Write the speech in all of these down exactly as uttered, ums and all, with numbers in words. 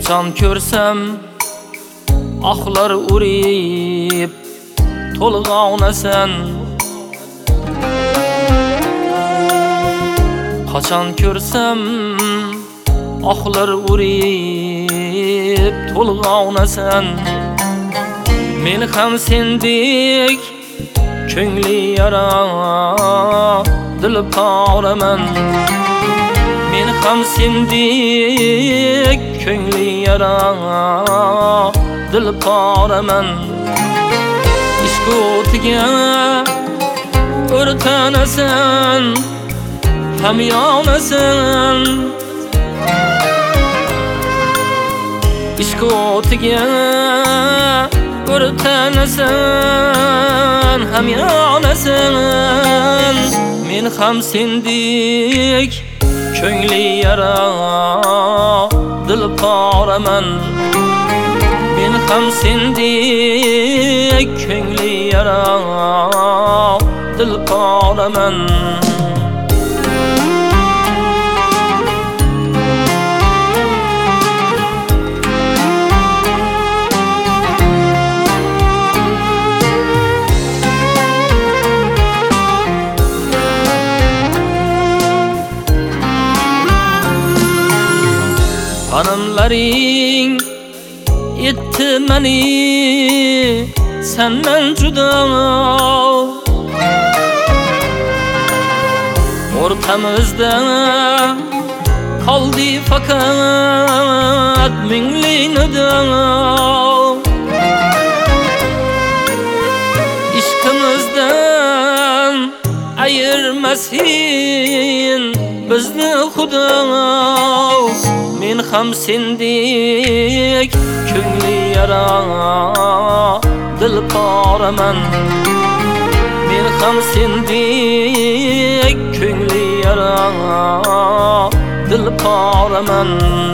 Qaçan körsem ahlar urib tolg'onasan. Qaçan körsem ahlar urib tolg'onasan. Men ham sendek ko'ngli yara dil poraman. Men ham sendek ko'ngli yara dil poraman. Ishq o'tiga o'rtanasan, ham yonasan. Ishq o'tiga o'rtanasan, ham yonasan. Men ham sendek ko'ngli yara dil poraman. Men ham sendek ko'ngli yara dil poraman. Hanımlaring etdi meni senden juda. Ortamızda kaldı fakat mingli nida. İşkimizden ayırmasın bizni Xudo. Men ham sendek ko'ngli yara dil poraman. Men ham sendek ko'ngli yara dil poraman.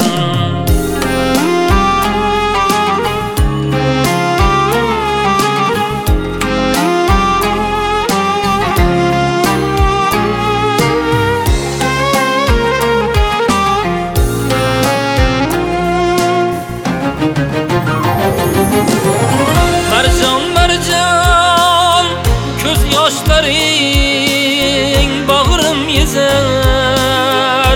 Yaşların bağrım yezer.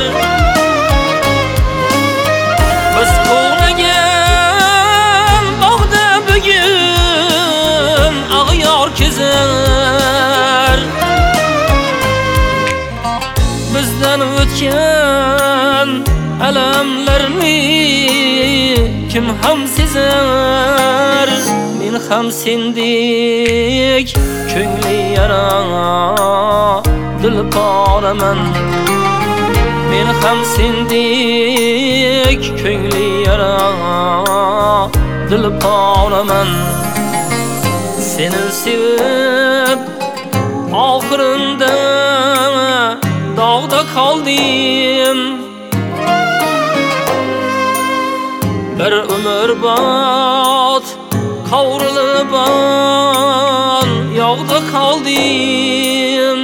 Biz qo'llagan bog'da bugun ag'yor kezer. Bizdan o'tgan alamlarni kim ham sezar. Men ham sendek ko'ngli yara dil poraman. Men ham sendek ko'ngli yara dil poraman. Seni sevib oxirinda dog'da qoldim. Bir umrbod qovrilib yog'da qoldim.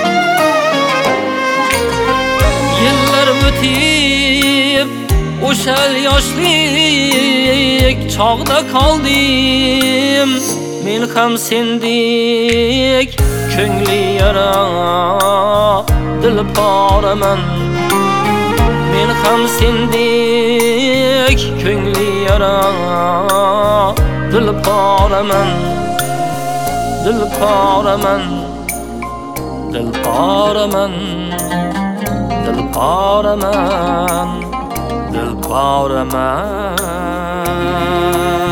Yillar o'tib o'shal yoshlik chog'da qoldim. Men ham sendek ko'ngli yara dil poraman. Men ham sendek ko'ngli yara dil poraman. Dil poraman, dil poraman, dil poraman, dil poraman.